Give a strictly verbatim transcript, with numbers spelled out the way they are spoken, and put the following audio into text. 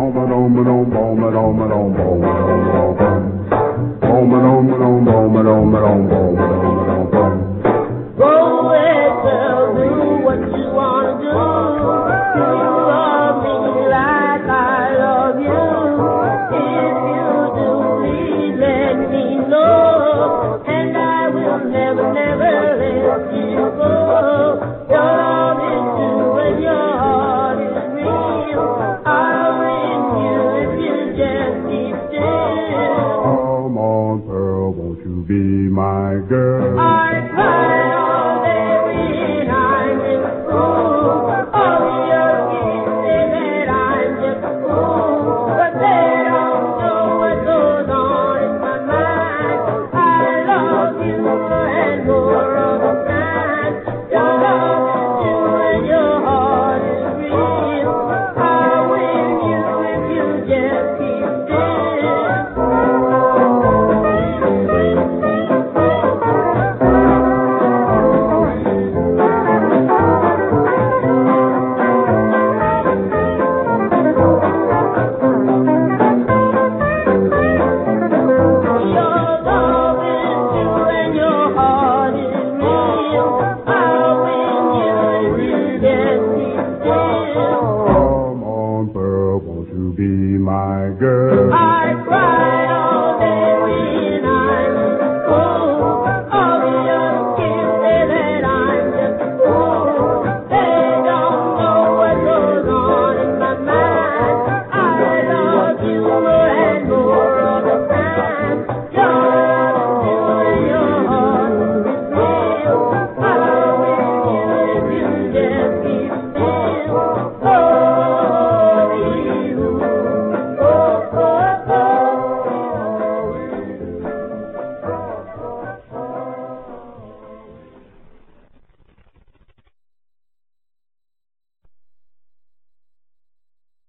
ahead, girl, do what you wanna do. You love me like I love you. If you do, please let me know, and I will never, never let you go. Your love is true and your heart is real. I'll win you if you just keep still. Come on, Pearl, won't you be my girl? I cry all day when I'm in school. All the other kids say that I'm just a fool, but they don't know what goes on in my mind. I love you and more of the time. Your love is true and your heart is real. I'll win you if you just keep still. Your love is true and your heart is real. I'll win you if you just keep still. Come on, Pearl, won't you be my girl? I